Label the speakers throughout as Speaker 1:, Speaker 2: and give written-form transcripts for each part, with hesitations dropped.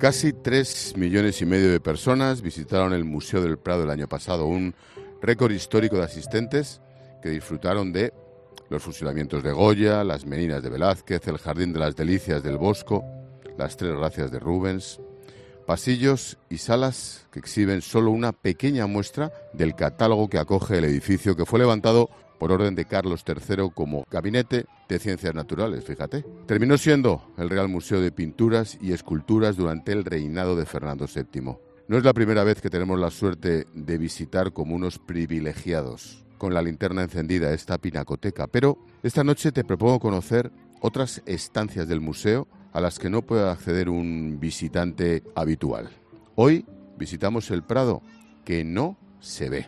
Speaker 1: Casi 3,5 millones de personas visitaron el Museo del Prado el año pasado, un récord histórico de asistentes que disfrutaron de los fusilamientos de Goya, las Meninas de Velázquez, el Jardín de las Delicias del Bosco, las Tres Gracias de Rubens, pasillos y salas que exhiben solo una pequeña muestra del catálogo que acoge el edificio, que fue levantado por orden de Carlos III como Gabinete de Ciencias Naturales, fíjate. Terminó siendo el Real Museo de Pinturas y Esculturas durante el reinado de Fernando VII. No es la primera vez que tenemos la suerte de visitar como unos privilegiados con la linterna encendida esta pinacoteca, pero esta noche te propongo conocer otras estancias del museo a las que no puede acceder un visitante habitual. Hoy visitamos el Prado, que no se ve.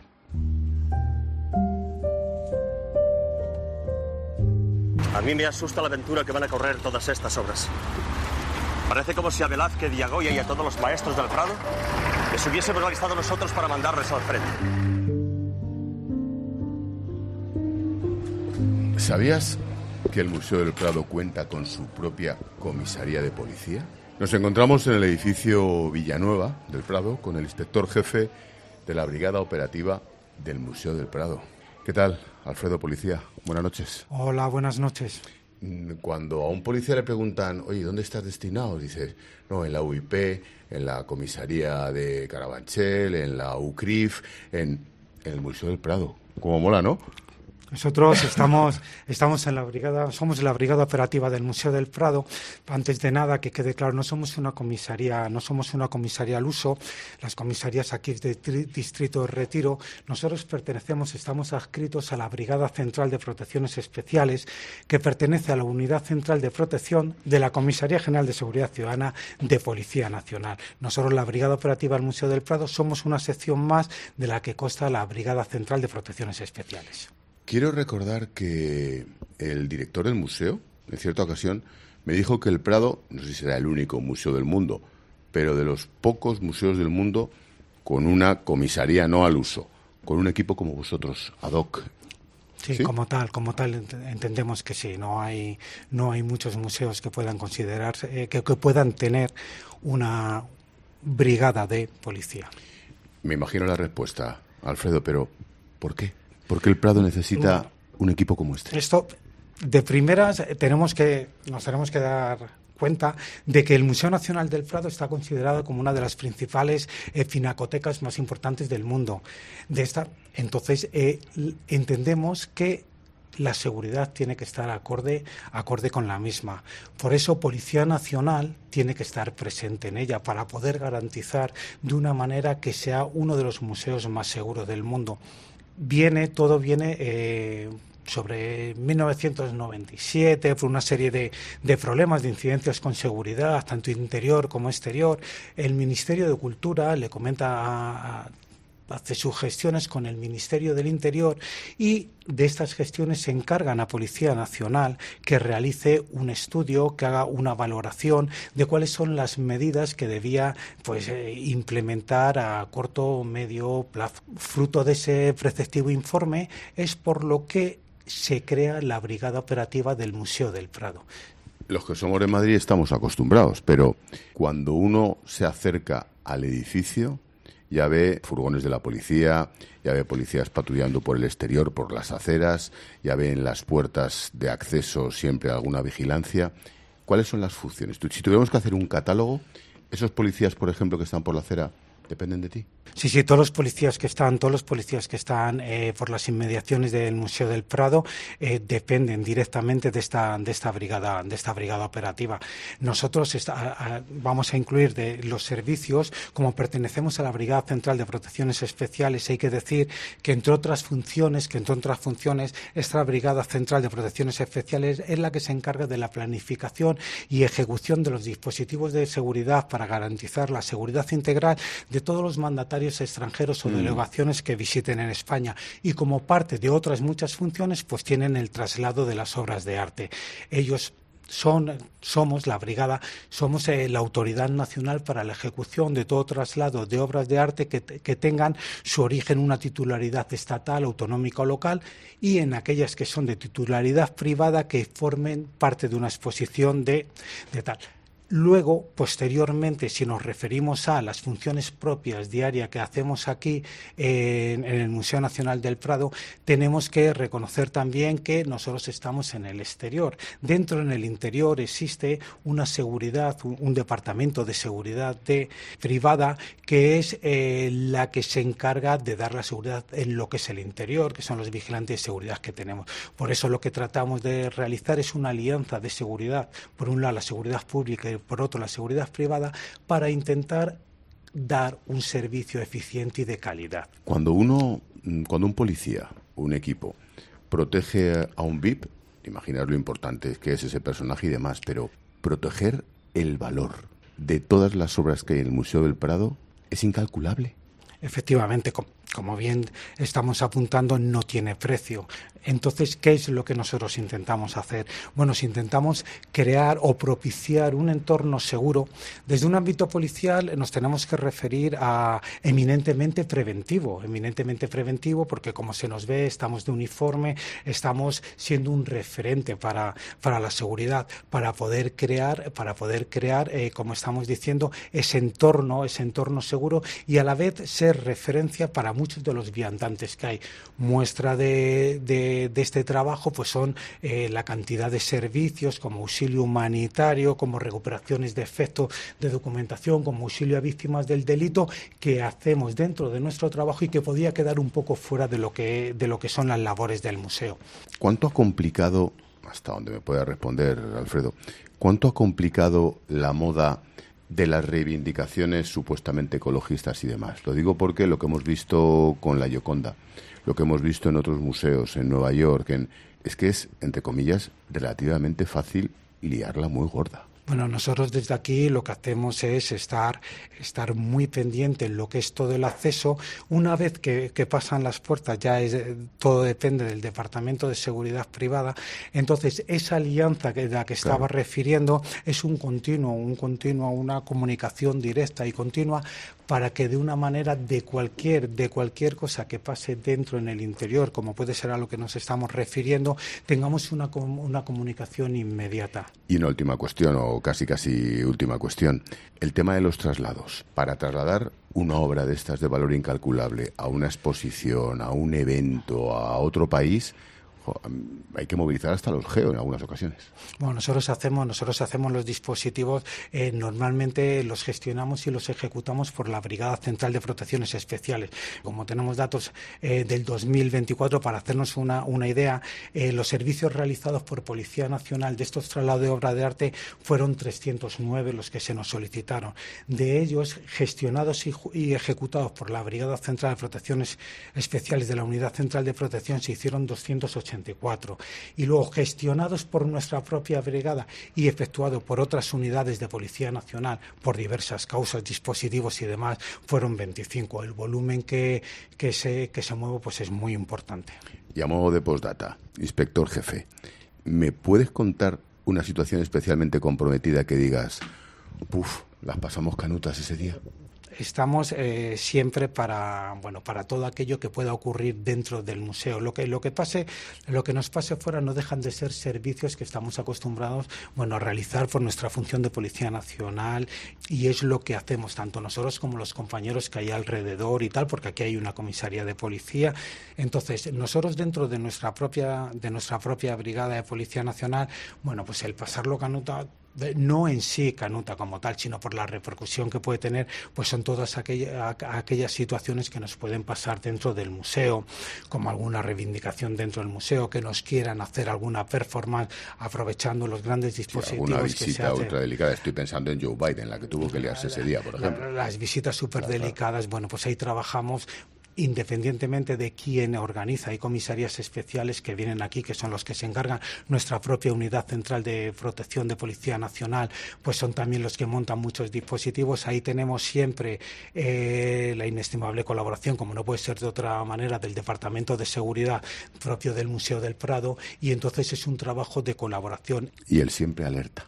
Speaker 2: A mí me asusta la aventura que van a correr todas estas obras. Parece como si a Velázquez y a Goya y a todos los maestros del Prado les hubiésemos alistado nosotros para mandarles al frente.
Speaker 1: ¿Sabías que el Museo del Prado cuenta con su propia comisaría de policía? Nos encontramos en el edificio Villanueva del Prado con el inspector jefe de la Brigada Operativa del Museo del Prado. ¿Qué tal, Alfredo, policía? Buenas noches.
Speaker 3: Hola, buenas noches.
Speaker 1: Cuando a un policía le preguntan, oye, ¿dónde estás destinado? Dices, no, en la UIP, en la comisaría de Carabanchel, en la UCRIF, en el Museo del Prado. Como mola, ¿no?
Speaker 3: Nosotros estamos en la brigada, somos la brigada operativa del Museo del Prado. Antes de nada, que quede claro, no somos una comisaría al uso. Las comisarías aquí de Distrito de Retiro, nosotros estamos adscritos a la Brigada Central de Protecciones Especiales, que pertenece a la Unidad Central de Protección de la Comisaría General de Seguridad Ciudadana de Policía Nacional. Nosotros, la brigada operativa del Museo del Prado, somos una sección más de la que consta la Brigada Central de Protecciones Especiales.
Speaker 1: Quiero recordar que el director del museo, en cierta ocasión, me dijo que el Prado, no sé si será el único museo del mundo, pero de los pocos museos del mundo con una comisaría no al uso, con un equipo como vosotros, ad hoc.
Speaker 3: Sí, ¿sí? Como tal entendemos que sí. No hay muchos museos que puedan considerarse, que puedan tener una brigada de policía.
Speaker 1: Me imagino la respuesta, Alfredo, pero ¿por qué? ¿Por qué el Prado necesita un equipo como este?
Speaker 3: Esto, de primeras, nos tenemos que dar cuenta de que el Museo Nacional del Prado está considerado como una de las principales pinacotecas más importantes del mundo. Entonces, entendemos que la seguridad tiene que estar acorde con la misma. Por eso, Policía Nacional tiene que estar presente en ella para poder garantizar de una manera que sea uno de los museos más seguros del mundo. Todo viene sobre 1997, por una serie de problemas, de incidencias con seguridad, tanto interior como exterior. El Ministerio de Cultura le comenta hace sus gestiones con el Ministerio del Interior, y de estas gestiones se encargan a Policía Nacional que realice un estudio, que haga una valoración de cuáles son las medidas que debía implementar a corto o medio plazo. Fruto de ese preceptivo informe es por lo que se crea la Brigada Operativa del Museo del Prado.
Speaker 1: Los que somos de Madrid estamos acostumbrados, pero cuando uno se acerca al edificio ya ve furgones de la policía, ya ve policías patrullando por el exterior, por las aceras, ya ve en las puertas de acceso siempre alguna vigilancia. ¿Cuáles son las funciones? Si tuviéramos que hacer un catálogo, ¿esos policías, por ejemplo, que están por la acera, dependen de ti?
Speaker 3: Sí, todos los policías que están por las inmediaciones del Museo del Prado dependen directamente de esta brigada operativa. Nosotros vamos a incluir de los servicios, como pertenecemos a la Brigada Central de Protecciones Especiales. Hay que decir que entre otras funciones, esta Brigada Central de Protecciones Especiales es la que se encarga de la planificación y ejecución de los dispositivos de seguridad para garantizar la seguridad integral de todos los mandatarios extranjeros o delegaciones que visiten en España, y como parte de otras muchas funciones pues tienen el traslado de las obras de arte. Ellos somos la brigada, somos la autoridad nacional para la ejecución de todo traslado de obras de arte que tengan su origen en una titularidad estatal, autonómica o local, y en aquellas que son de titularidad privada que formen parte de una exposición de tal. Luego, posteriormente, si nos referimos a las funciones propias diarias que hacemos aquí en el Museo Nacional del Prado, tenemos que reconocer también que nosotros estamos en el exterior. Dentro, en el interior, existe una seguridad, un departamento de seguridad privada que es la que se encarga de dar la seguridad en lo que es el interior, que son los vigilantes de seguridad que tenemos. Por eso lo que tratamos de realizar es una alianza de seguridad, por un lado la seguridad pública y por otro la seguridad privada, para intentar dar un servicio eficiente y de calidad.
Speaker 1: Cuando un policía, un equipo, protege a un VIP, imaginar lo importante que es ese personaje y demás, pero proteger el valor de todas las obras que hay en el Museo del Prado es incalculable.
Speaker 3: Efectivamente, como bien estamos apuntando, no tiene precio. Entonces, ¿qué es lo que nosotros intentamos hacer? Bueno, si intentamos crear o propiciar un entorno seguro, desde un ámbito policial nos tenemos que referir a eminentemente preventivo porque como se nos ve, estamos de uniforme, estamos siendo un referente para la seguridad, para poder crear, como estamos diciendo, ese entorno seguro y a la vez ser referencia para muchos de los viandantes que hay. Muestra de este trabajo pues son la cantidad de servicios como auxilio humanitario, como recuperaciones de efectos de documentación, como auxilio a víctimas del delito que hacemos dentro de nuestro trabajo y que podía quedar un poco fuera de lo que son las labores del museo.
Speaker 1: ¿Cuánto ha complicado, hasta donde me pueda responder Alfredo, cuánto ha complicado la moda de las reivindicaciones supuestamente ecologistas y demás? Lo digo porque lo que hemos visto con la Gioconda, lo que hemos visto en otros museos, en Nueva York, es que es, entre comillas, relativamente fácil liarla muy gorda.
Speaker 3: Bueno, nosotros desde aquí lo que hacemos es estar muy pendiente en lo que es todo el acceso. Una vez que pasan las puertas, todo depende del Departamento de Seguridad Privada. Entonces, esa alianza de la que estaba refiriendo es un continuo, una comunicación directa y continua para que de una manera de cualquier cosa que pase dentro en el interior, como puede ser a lo que nos estamos refiriendo, tengamos una comunicación inmediata.
Speaker 1: Y una última cuestión, o casi última cuestión, el tema de los traslados. Para trasladar una obra de estas de valor incalculable a una exposición, a un evento, a otro país, hay que movilizar hasta los GEO en algunas ocasiones.
Speaker 3: Bueno, nosotros hacemos los dispositivos, normalmente los gestionamos y los ejecutamos por la Brigada Central de Protecciones Especiales. Como tenemos datos del 2024, para hacernos una idea, los servicios realizados por Policía Nacional de estos traslados de obra de arte fueron 309 los que se nos solicitaron. De ellos, gestionados y ejecutados por la Brigada Central de Protecciones Especiales de la Unidad Central de Protección se hicieron 284. Y luego gestionados por nuestra propia brigada y efectuados por otras unidades de Policía Nacional por diversas causas, dispositivos y demás, fueron 25. El volumen que se mueve pues es muy importante.
Speaker 1: Y a modo de postdata, inspector jefe, ¿me puedes contar una situación especialmente comprometida que digas, las pasamos canutas ese día?
Speaker 3: Estamos siempre para todo aquello que pueda ocurrir dentro del museo. Lo que nos pase fuera no dejan de ser servicios que estamos acostumbrados a realizar por nuestra función de Policía Nacional, y es lo que hacemos tanto nosotros como los compañeros que hay alrededor y tal, porque aquí hay una comisaría de policía. Entonces, nosotros dentro de nuestra propia brigada de Policía Nacional, pues el pasarlo canuta, no en sí canuta como tal, sino por la repercusión que puede tener, pues son todas aquellas situaciones que nos pueden pasar dentro del museo, como alguna reivindicación dentro del museo, que nos quieran hacer alguna performance aprovechando los grandes dispositivos
Speaker 1: alguna
Speaker 3: que se hacen.
Speaker 1: visita ultra delicada, estoy pensando en Joe Biden, la que tuvo que liarse ese día, por ejemplo.
Speaker 3: Las visitas súper delicadas, pues ahí trabajamos independientemente de quién organiza. Hay comisarías especiales que vienen aquí, que son los que se encargan. Nuestra propia Unidad Central de Protección de Policía Nacional, pues son también los que montan muchos dispositivos. Ahí tenemos siempre la inestimable colaboración, como no puede ser de otra manera, del Departamento de Seguridad propio del Museo del Prado, y entonces es un trabajo de colaboración.
Speaker 1: Y él siempre alerta.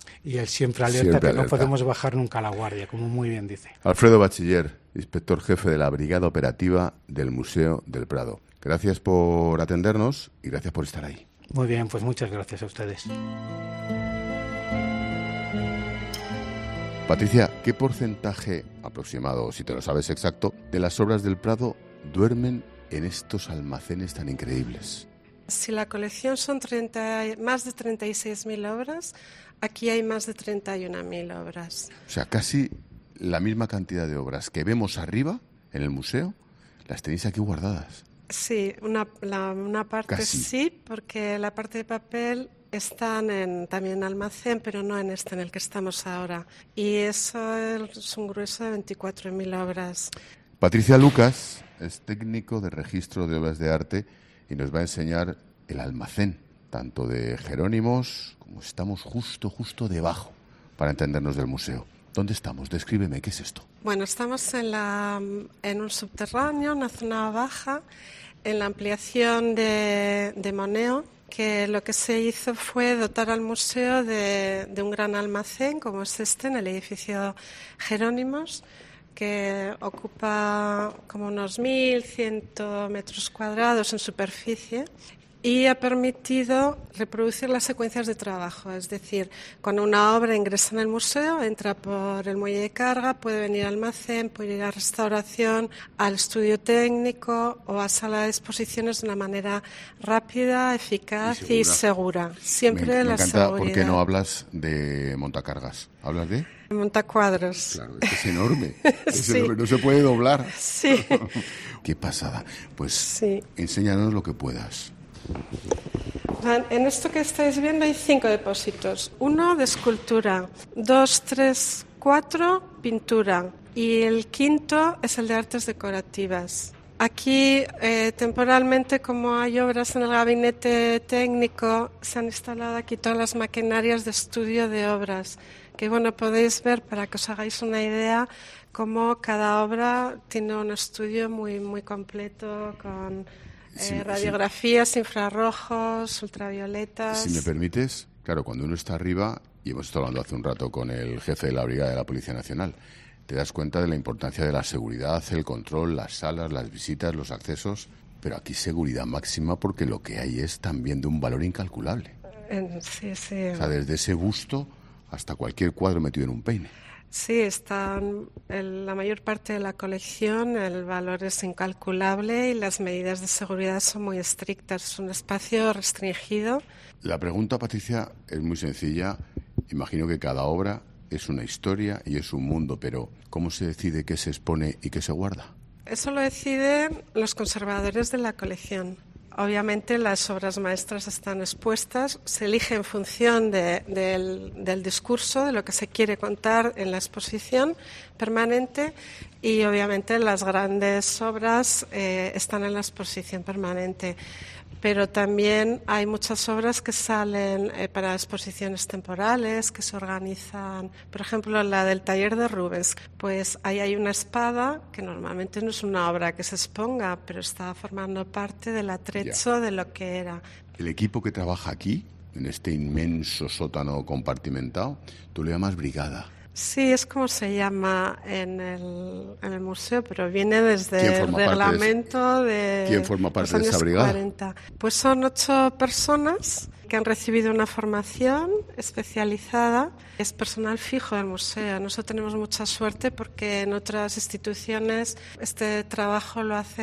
Speaker 3: No podemos bajar nunca la guardia, como muy bien dice.
Speaker 1: Alfredo Bachiller, inspector jefe de la Brigada Operativa del Museo del Prado. Gracias por atendernos y gracias por estar ahí.
Speaker 3: Muy bien, pues muchas gracias a ustedes.
Speaker 1: Patricia, ¿qué porcentaje aproximado, si te lo sabes exacto, de las obras del Prado duermen en estos almacenes tan increíbles?
Speaker 4: Si la colección son más de 36.000 obras, aquí hay más de 31.000 obras.
Speaker 1: O sea, casi la misma cantidad de obras que vemos arriba en el museo, las tenéis aquí guardadas.
Speaker 4: Sí, una parte
Speaker 1: Casi.
Speaker 4: Sí, porque la parte de papel están también en almacén, pero no en este en el que estamos ahora. Y eso es un grueso de 24.000 obras.
Speaker 1: Patricia Lucas es técnico de registro de obras de arte y nos va a enseñar el almacén, tanto de Jerónimos como estamos justo debajo, para entendernos del museo. ¿Dónde estamos? Descríbeme, ¿qué es esto?
Speaker 4: Bueno, estamos en un subterráneo, una zona baja, en la ampliación de Moneo, que lo que se hizo fue dotar al museo de un gran almacén, como es este, en el edificio Jerónimos, que ocupa como unos 1.100 metros cuadrados en superficie y ha permitido reproducir las secuencias de trabajo. Es decir, cuando una obra ingresa en el museo, entra por el muelle de carga, puede venir al almacén, puede ir a restauración, al estudio técnico o a sala de exposiciones de una manera rápida, eficaz y segura. Siempre
Speaker 1: me
Speaker 4: la
Speaker 1: encanta
Speaker 4: seguridad.
Speaker 1: porque no hablas de montacargas. ¿Hablas de?
Speaker 4: Montacuadros.
Speaker 1: Claro, es que es enorme.
Speaker 4: Sí.
Speaker 1: Enorme, no se puede doblar.
Speaker 4: Sí.
Speaker 1: Qué pasada. Pues
Speaker 4: Sí.
Speaker 1: enséñanos lo que puedas.
Speaker 4: En esto que estáis viendo hay 5 depósitos. 1 de escultura, 2, 3, 4 pintura y el 5º es el de artes decorativas. Aquí, temporalmente, como hay obras en el gabinete técnico, se han instalado aquí todas las maquinarias de estudio de obras, que bueno, podéis ver para que os hagáis una idea cómo cada obra tiene un estudio muy completo con radiografías, infrarrojos, ultravioletas.
Speaker 1: Si me permites, claro, cuando uno está arriba, y hemos estado hablando hace un rato con el jefe de la brigada de la Policía Nacional, te das cuenta de la importancia de la seguridad, el control, las salas, las visitas, los accesos, pero aquí seguridad máxima porque lo que hay es también de un valor incalculable.
Speaker 4: Sí.
Speaker 1: O sea, desde ese busto hasta cualquier cuadro metido en un peine.
Speaker 4: Sí, están la mayor parte de la colección, el valor es incalculable y las medidas de seguridad son muy estrictas. Es un espacio restringido.
Speaker 1: La pregunta, Patricia, es muy sencilla. Imagino que cada obra es una historia y es un mundo, pero ¿cómo se decide qué se expone y qué se guarda?
Speaker 4: Eso lo deciden los conservadores de la colección. Obviamente las obras maestras están expuestas, se elige en función del discurso, de lo que se quiere contar en la exposición permanente y obviamente las grandes obras están en la exposición permanente. Pero también hay muchas obras que salen para exposiciones temporales, que se organizan. Por ejemplo, la del taller de Rubens, pues ahí hay una espada que normalmente no es una obra que se exponga, pero está formando parte del atrecho de lo que era.
Speaker 1: El equipo que trabaja aquí, en este inmenso sótano compartimentado, tú le llamas brigada.
Speaker 4: Sí, es como se llama en el museo, pero viene desde el reglamento de
Speaker 1: ¿Quién forma parte
Speaker 4: los
Speaker 1: de esa
Speaker 4: años
Speaker 1: brigada?
Speaker 4: 40. Pues son 8 personas que han recibido una formación especializada. Es personal fijo del museo. Nosotros tenemos mucha suerte porque en otras instituciones este trabajo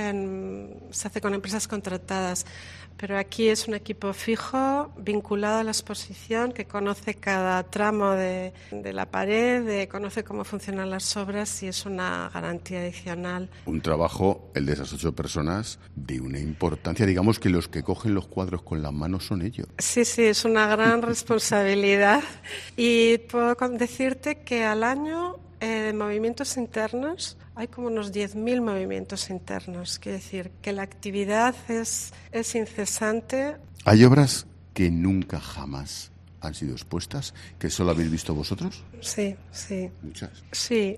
Speaker 4: se hace con empresas contratadas. Pero aquí es un equipo fijo, vinculado a la exposición, que conoce cada tramo de la pared, conoce cómo funcionan las obras y es una garantía adicional.
Speaker 1: Un trabajo, el de esas 8 personas, de una importancia. Digamos que los que cogen los cuadros con las manos son ellos.
Speaker 4: Sí, es una gran responsabilidad. Y puedo decirte que al año de movimientos internos hay como unos 10.000 movimientos internos. Quiere decir que la actividad es incesante.
Speaker 1: ¿Hay obras que nunca jamás han sido expuestas, que solo habéis visto vosotros?
Speaker 4: Sí.
Speaker 1: Muchas.
Speaker 4: Sí.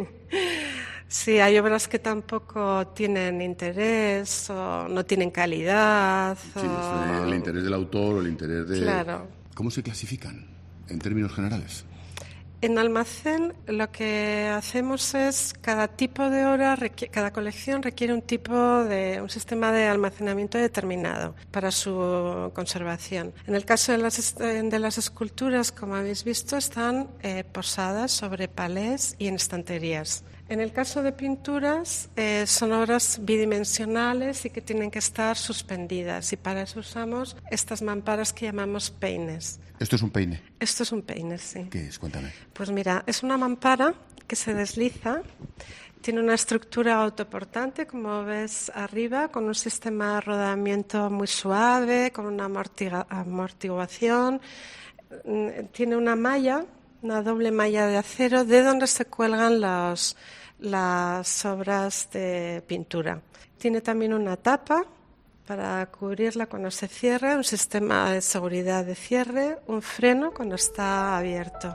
Speaker 4: Sí, hay obras que tampoco tienen interés o no tienen calidad.
Speaker 1: Sí, el interés del autor o el interés de...
Speaker 4: Claro.
Speaker 1: ¿Cómo se clasifican en términos generales?
Speaker 4: En Almacén lo que hacemos es, cada tipo de obra, cada colección requiere un sistema de almacenamiento determinado para su conservación. En el caso de las esculturas, como habéis visto, están posadas sobre palés y en estanterías. En el caso de pinturas, son obras bidimensionales y que tienen que estar suspendidas, y para eso usamos estas mamparas que llamamos peines.
Speaker 1: ¿Esto es un peine?
Speaker 4: Esto es un peine, sí.
Speaker 1: ¿Qué es? Cuéntame.
Speaker 4: Pues mira, es una mampara que se desliza, tiene una estructura autoportante, como ves arriba, con un sistema de rodamiento muy suave, con una amortiguación, tiene una malla, una doble malla de acero, de donde se cuelgan las obras de pintura. Tiene también una tapa para cubrirla cuando se cierre, un sistema de seguridad de cierre, un freno cuando está abierto.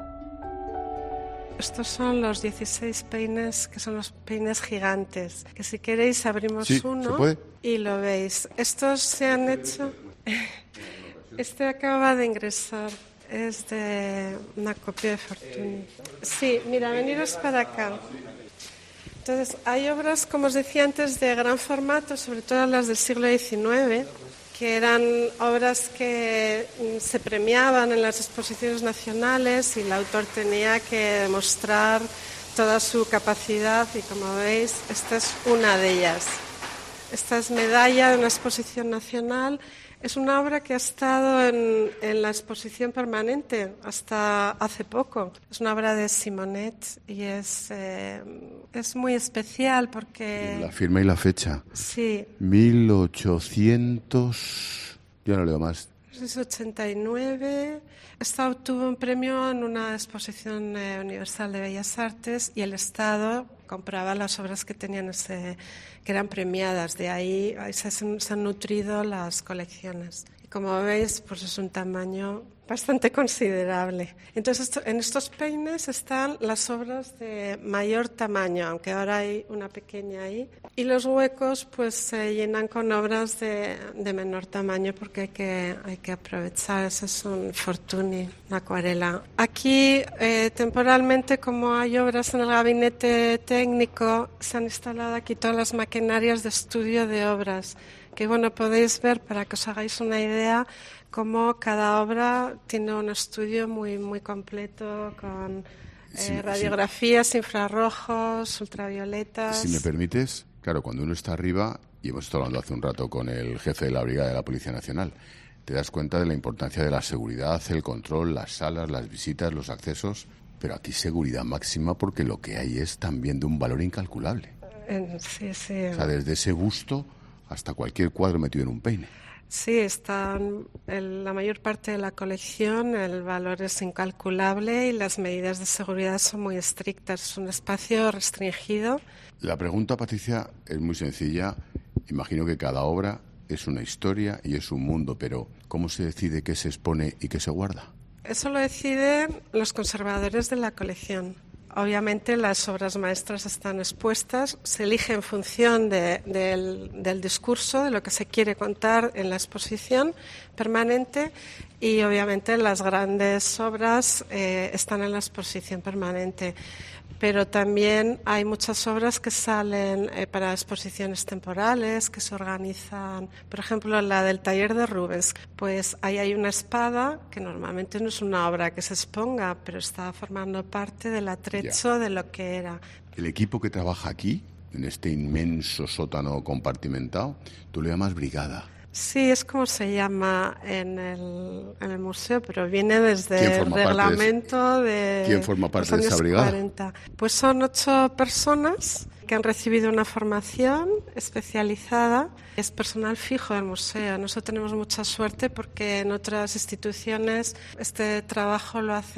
Speaker 4: Estos son los 16 peines, que son los peines gigantes, que si queréis abrimos uno.
Speaker 1: ¿Se puede?
Speaker 4: Y lo veis. Estos se han hecho... Este acaba de ingresar. Es de una copia de Fortuny. Sí, mira, veniros para acá. Entonces, hay obras, como os decía antes, de gran formato, sobre todo las del siglo XIX, que eran obras que se premiaban en las exposiciones nacionales y el autor tenía que demostrar toda su capacidad, y como veis, esta es una de ellas. Esta es medalla de una exposición nacional. Es una obra que ha estado en la exposición permanente hasta hace poco. Es una obra de Simonet y es muy especial porque...
Speaker 1: La firma y la fecha.
Speaker 4: Sí.
Speaker 1: 1800... Yo no leo más.
Speaker 4: Es 89. Esta obtuvo un premio en una exposición universal de Bellas Artes y el Estado compraba las obras que tenían que eran premiadas. De ahí se han nutrido las colecciones. Y como veis, pues es un tamaño bastante considerable. Entonces, en estos peines están las obras de mayor tamaño, aunque ahora hay una pequeña ahí. Y los huecos pues se llenan con obras de menor tamaño porque hay que aprovechar. Ese es un Fortuny, una acuarela. Aquí, temporalmente, como hay obras en el gabinete técnico, se han instalado aquí todas las maquinarias de estudio de obras, que bueno, podéis ver para que os hagáis una idea cómo cada obra tiene un estudio muy, muy completo con radiografías, infrarrojos, ultravioletas.
Speaker 1: Si me permites, claro, cuando uno está arriba, y hemos estado hablando hace un rato con el jefe de la brigada de la Policía Nacional, te das cuenta de la importancia de la seguridad, el control, las salas, las visitas, los accesos, pero aquí seguridad máxima porque lo que hay es también de un valor incalculable.
Speaker 4: Sí, sí.
Speaker 1: O sea, desde ese busto hasta cualquier cuadro metido en un peine.
Speaker 4: Sí, están la mayor parte de la colección, el valor es incalculable y las medidas de seguridad son muy estrictas. Es un espacio restringido.
Speaker 1: La pregunta, Patricia, es muy sencilla. Imagino que cada obra es una historia y es un mundo, pero ¿cómo se decide qué se expone y qué se guarda?
Speaker 4: Eso lo deciden los conservadores de la colección. Obviamente las obras maestras están expuestas, se elige en función del discurso, de lo que se quiere contar en la exposición permanente, y obviamente las grandes obras están en la exposición permanente. Pero también hay muchas obras que salen para exposiciones temporales, que se organizan. Por ejemplo, la del taller de Rubens, pues ahí hay una espada que normalmente no es una obra que se exponga, pero está formando parte del atrecho de lo que era.
Speaker 1: El equipo que trabaja aquí, en este inmenso sótano compartimentado, tú le llamas brigada.
Speaker 4: Sí, es como se llama en el museo, pero viene desde el reglamento de
Speaker 1: ¿Quién forma parte
Speaker 4: los
Speaker 1: de esa
Speaker 4: años
Speaker 1: brigada?
Speaker 4: 40. Pues son 8 personas que han recibido una formación especializada. Es personal fijo del museo. Nosotros tenemos mucha suerte porque en otras instituciones este trabajo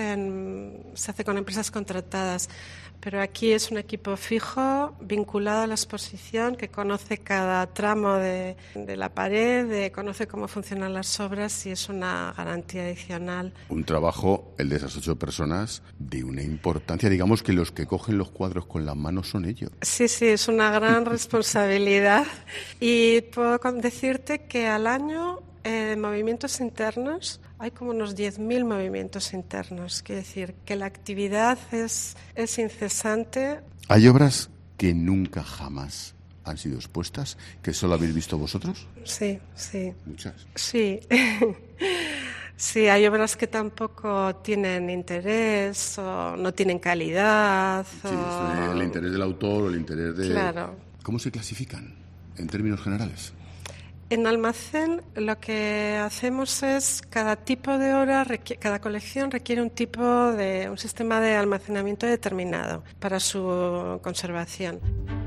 Speaker 4: se hace con empresas contratadas. Pero aquí es un equipo fijo, vinculado a la exposición, que conoce cada tramo de la pared, conoce cómo funcionan las obras y es una garantía adicional.
Speaker 1: Un trabajo, el de esas 8 personas, de una importancia. Digamos que los que cogen los cuadros con las manos son ellos.
Speaker 4: Sí, sí, es una gran responsabilidad. Y puedo decirte que al año movimientos internos, hay como unos 10.000 movimientos internos. Quiere decir que la actividad es incesante.
Speaker 1: ¿Hay obras que nunca jamás han sido expuestas, que solo habéis visto vosotros?
Speaker 4: Sí.
Speaker 1: Muchas.
Speaker 4: Sí. Sí, hay obras que tampoco tienen interés o no tienen calidad.
Speaker 1: Sí, el interés del autor o el interés de...
Speaker 4: Claro.
Speaker 1: ¿Cómo se clasifican en términos generales?
Speaker 4: En Almacén lo que hacemos es cada tipo de obra, cada colección requiere un sistema de almacenamiento determinado para su conservación.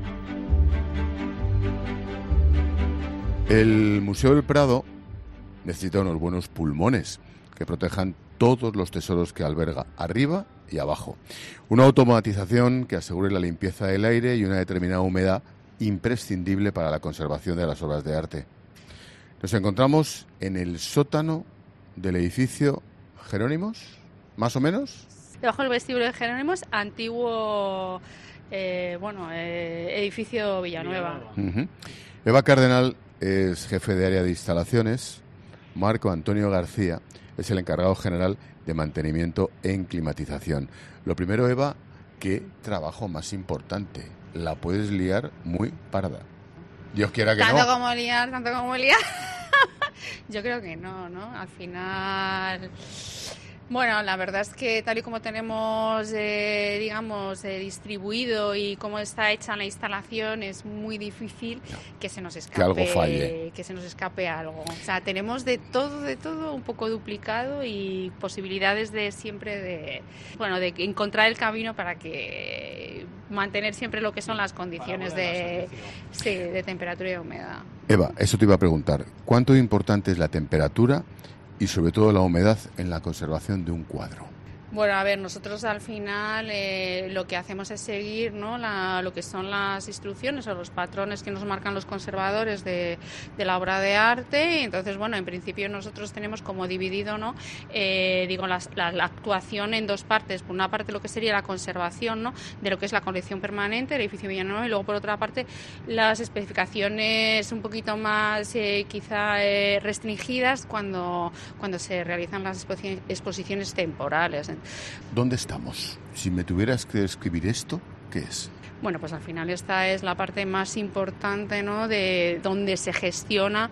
Speaker 1: El Museo del Prado necesita unos buenos pulmones que protejan todos los tesoros que alberga, arriba y abajo. Una automatización que asegure la limpieza del aire y una determinada humedad imprescindible para la conservación de las obras de arte. Nos encontramos en el sótano del edificio Jerónimos, más o menos.
Speaker 5: Debajo del vestíbulo de Jerónimos, antiguo edificio Villanueva.
Speaker 1: Uh-huh. Eva Cardenal es jefe de área de instalaciones. Marco Antonio García es el encargado general de mantenimiento en climatización. Lo primero, Eva, ¿qué trabajo más importante? La puedes liar muy parda. Dios quiera que
Speaker 5: tanto
Speaker 1: no.
Speaker 5: Tanto como liar. Yo creo que no. Al final... Bueno, la verdad es que tal y como tenemos, distribuido y cómo está hecha la instalación, es muy difícil que se nos escape,
Speaker 1: que algo falle.
Speaker 5: Que se nos escape algo. O sea, tenemos de todo un poco duplicado y posibilidades de siempre de encontrar el camino para que mantener siempre lo que son las condiciones de temperatura y de humedad.
Speaker 1: Eva, eso te iba a preguntar. ¿Cuánto importante es la temperatura y sobre todo la humedad en la conservación de un cuadro?
Speaker 5: Bueno, a ver, nosotros al final lo que hacemos es seguir, ¿no?, lo que son las instrucciones o los patrones que nos marcan los conservadores de la obra de arte. Entonces, bueno, en principio nosotros tenemos como dividido, ¿no?, la actuación en dos partes. Por una parte lo que sería la conservación, ¿no?, de lo que es la colección permanente del edificio Villanueva, y luego por otra parte las especificaciones un poquito más restringidas cuando se realizan las exposiciones temporales.
Speaker 1: ¿Dónde estamos? Si me tuvieras que describir esto, ¿qué es?
Speaker 5: Bueno, pues al final esta es la parte más importante, ¿no?, de donde se gestiona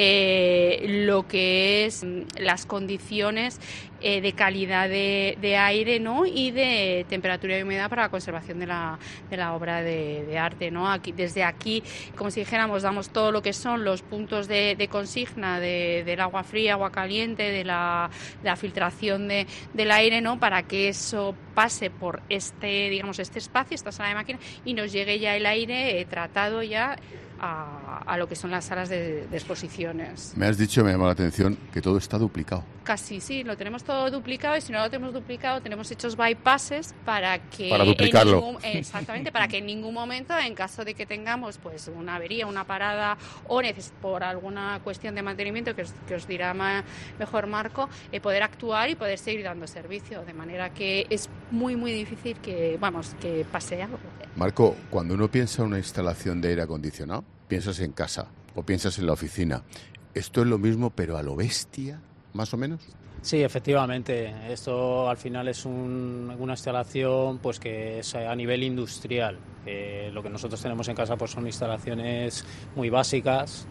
Speaker 5: lo que es las condiciones de calidad de aire, ¿no?, y de temperatura y humedad para la conservación de la obra de arte, ¿no? Desde aquí, como si dijéramos, damos todo lo que son los puntos de consigna del agua fría, agua caliente, de la filtración del aire, ¿no?, para que eso pase por este espacio, esta sala de máquina, y nos llegue ya el aire tratado ya a lo que son las salas de exposiciones.
Speaker 1: Me has dicho, me llamó la atención, que todo está duplicado.
Speaker 5: Casi, sí, lo tenemos todo duplicado, y si no lo tenemos duplicado, tenemos hechos bypasses para
Speaker 1: duplicarlo.
Speaker 5: Exactamente, para que en ningún momento, en caso de que tengamos pues una avería, una parada o por alguna cuestión de mantenimiento que os dirá mejor Marco, poder actuar y poder seguir dando servicio, de manera que es muy muy difícil que pase algo.
Speaker 1: Marco, cuando uno piensa en una instalación de aire acondicionado, piensas en casa o piensas en la oficina. ¿Esto es lo mismo pero a lo bestia, más o menos?
Speaker 6: Sí, efectivamente. Esto al final es una instalación pues que es a nivel industrial. Lo que nosotros tenemos en casa pues son instalaciones muy básicas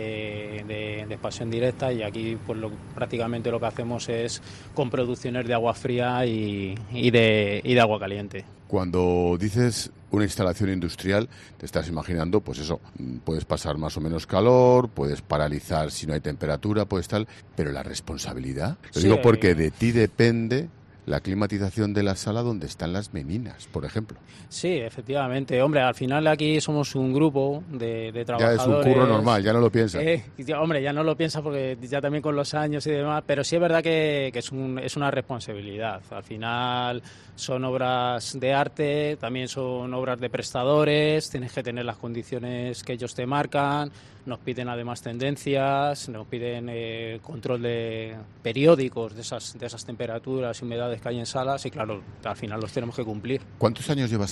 Speaker 6: de expansión directa, y aquí pues prácticamente lo que hacemos es con producciones de agua fría y de agua caliente.
Speaker 1: Cuando dices una instalación industrial, te estás imaginando, pues eso, puedes pasar más o menos calor, puedes paralizar si no hay temperatura, puedes tal, pero la responsabilidad, lo digo porque de ti depende la climatización de la sala donde están las meninas, por ejemplo.
Speaker 6: Sí, efectivamente. Hombre, al final aquí somos un grupo de trabajadores.
Speaker 1: Ya es un curro normal, ya no lo piensas.
Speaker 6: Ya no lo piensas porque ya también con los años y demás, pero sí es verdad que es una responsabilidad. Al final son obras de arte, también son obras de prestadores, tienes que tener las condiciones que ellos te marcan, nos piden además tendencias, nos piden control de periódicos de esas temperaturas y humedades que hay en salas, y claro, al final los tenemos que cumplir.
Speaker 1: ¿Cuántos años llevas aquí?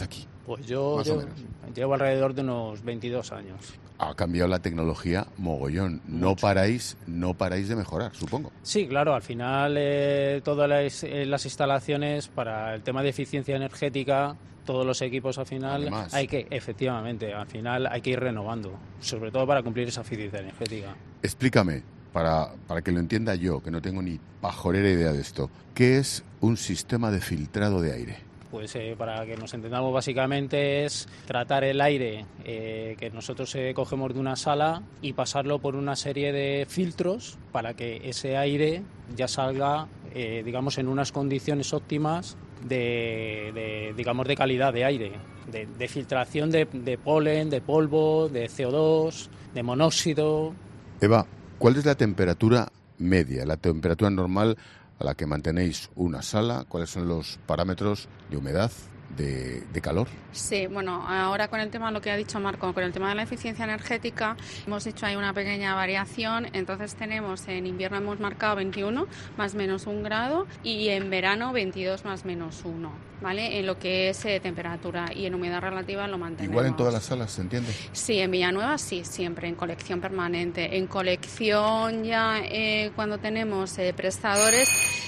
Speaker 6: Pues yo llevo alrededor de unos 22 años.
Speaker 1: Ha cambiado la tecnología mogollón. No paráis de mejorar, supongo.
Speaker 6: Sí, claro, al final todas las instalaciones para el tema de eficiencia energética, todos los equipos al final
Speaker 1: Además,
Speaker 6: efectivamente, al final hay que ir renovando, sobre todo para cumplir esa eficiencia energética.
Speaker 1: explícame, para que lo entienda yo, que no tengo ni pajorera idea de esto, ¿qué es un sistema de filtrado de aire?
Speaker 6: Pues para que nos entendamos básicamente es tratar el aire que nosotros cogemos de una sala y pasarlo por una serie de filtros para que ese aire ya salga, digamos, en unas condiciones óptimas de calidad de aire, de filtración de polen, de polvo, de CO2, de monóxido.
Speaker 1: Eva, ¿cuál es la temperatura media, la temperatura normal a la que mantenéis una sala? ¿Cuáles son los parámetros de humedad, de calor?
Speaker 5: Sí, bueno, ahora con el tema, lo que ha dicho Marco, con el tema de la eficiencia energética, hemos hecho ahí una pequeña variación. Entonces tenemos, en invierno hemos marcado 21 más menos 1 grado y en verano 22 más menos 1, ¿vale? En lo que es temperatura, y en humedad relativa lo mantenemos.
Speaker 1: ¿Igual en todas las salas, se entiende?
Speaker 5: Sí, en Villanueva sí, siempre, en colección permanente. En colección ya cuando tenemos prestadores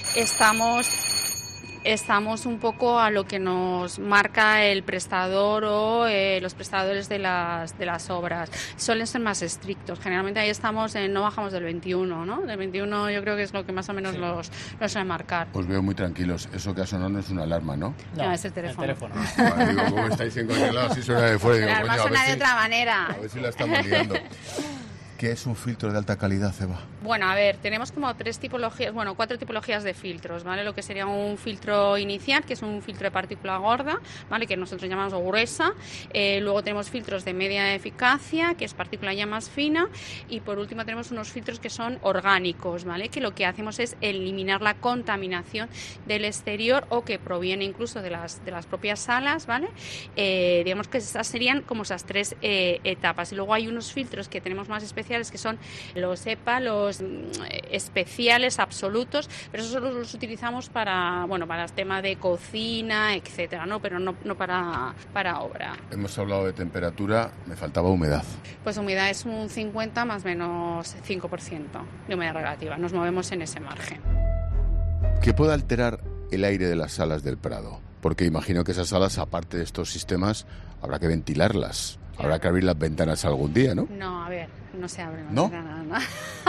Speaker 5: estamos un poco a lo que nos marca el prestador o los prestadores de las obras. Suelen ser más estrictos. Generalmente ahí estamos, no bajamos del 21, ¿no? Del 21 yo creo que es lo que más o menos sí los suelen marcar.
Speaker 1: Os veo muy tranquilos. Eso que ha sonado no es una alarma, ¿no?
Speaker 5: No, es el teléfono.
Speaker 1: Vale, digo, ¿cómo estáis encontrolados? Si suena de fuera. Digo,
Speaker 5: la alarma suena de otra manera.
Speaker 1: A ver si la estamos liando. ¿Qué es un filtro de alta calidad, Eva?
Speaker 5: Bueno, a ver, tenemos como 4 tipologías de filtros, ¿vale? Lo que sería un filtro inicial, que es un filtro de partícula gorda, ¿vale? Que nosotros llamamos gruesa. Luego tenemos filtros de media eficacia, que es partícula ya más fina. Y por último tenemos unos filtros que son orgánicos, ¿vale? Que lo que hacemos es eliminar la contaminación del exterior o que proviene incluso de las propias salas, ¿vale? Digamos que esas serían como esas 3 etapas. Y luego hay unos filtros que tenemos más especiales, que son los EPA, los especiales absolutos, pero esos solo los utilizamos para el tema de cocina, etcétera, ¿no? Pero no para obra.
Speaker 1: Hemos hablado de temperatura, me faltaba humedad.
Speaker 5: Pues humedad es un 50 más menos 5% de humedad relativa. Nos movemos en ese margen.
Speaker 1: ¿Qué puede alterar el aire de las salas del Prado? Porque imagino que esas salas, aparte de estos sistemas, habrá que ventilarlas. Habrá que abrir las ventanas algún día, ¿no?
Speaker 5: No, a ver, no se abren las
Speaker 1: ¿No?
Speaker 5: ventanas,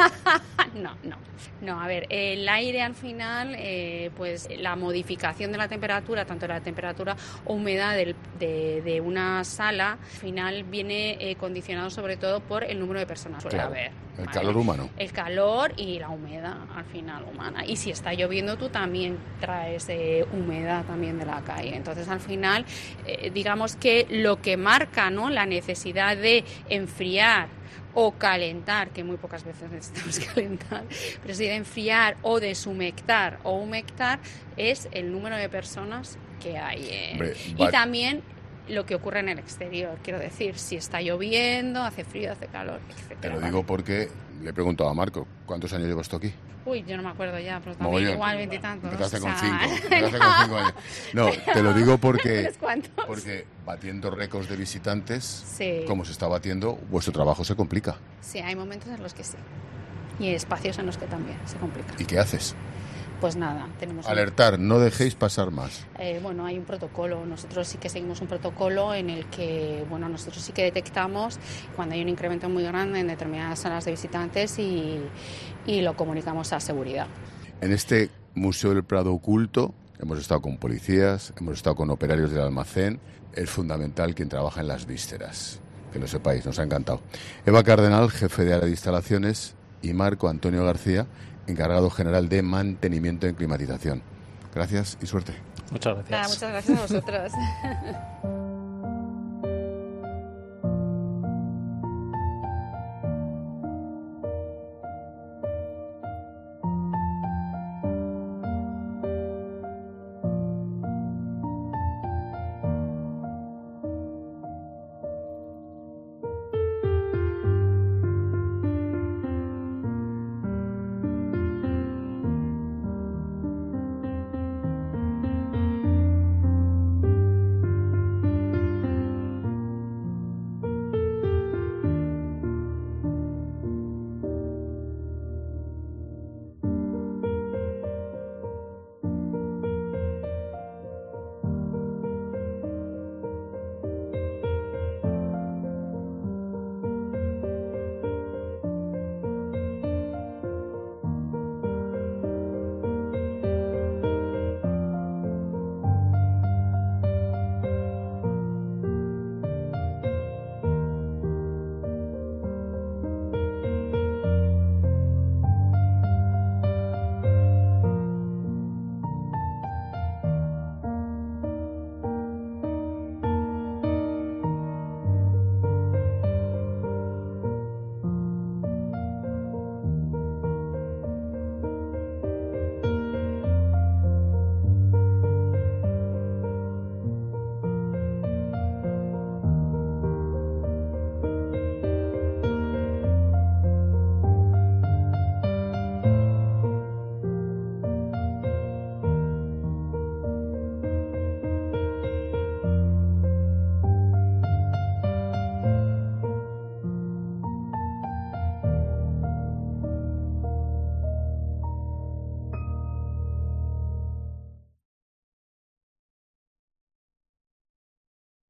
Speaker 5: ¿no? No, a ver, el aire al final, pues la modificación de la temperatura, tanto la temperatura o humedad de una sala, al final viene condicionado sobre todo por el número de personas que suele haber.
Speaker 1: El calor humano.
Speaker 5: El calor y la humedad, al final, humana. Y si está lloviendo, tú también traes humedad también de la calle. Entonces, al final, digamos que lo que marca, ¿no?, la necesidad de enfriar o calentar, que muy pocas veces necesitamos calentar, pero si de enfriar o deshumectar o humectar, es el número de personas que hay.
Speaker 1: Hombre,
Speaker 5: y también lo que ocurre en el exterior, quiero decir, si está lloviendo, hace frío, hace calor, etc.
Speaker 1: Te lo digo porque le he preguntado a Marco, ¿cuántos años llevas tú aquí?
Speaker 5: Uy, yo no me acuerdo ya, pero también igual 20 y tantos.
Speaker 1: Empezaste con 5 años. No, te lo digo porque batiendo récords de visitantes, sí, como se está batiendo, vuestro trabajo se complica.
Speaker 5: Sí, hay momentos en los que sí. Y espacios en los que también se complica.
Speaker 1: ¿Y qué haces?
Speaker 5: Pues nada, tenemos...
Speaker 1: Alertar, no dejéis pasar más.
Speaker 5: Bueno, hay un protocolo. Nosotros sí que seguimos un protocolo en el que, nosotros sí que detectamos cuando hay un incremento muy grande en determinadas salas de visitantes y lo comunicamos a seguridad.
Speaker 1: En este Museo del Prado oculto hemos estado con policías, hemos estado con operarios del almacén. Es fundamental quien trabaja en las vísceras. Que lo sepáis, nos ha encantado. Eva Cardenal, jefe de área de instalaciones, y Marco Antonio García, encargado general de mantenimiento en climatización. Gracias y suerte.
Speaker 6: Muchas gracias.
Speaker 5: Muchas gracias a vosotros.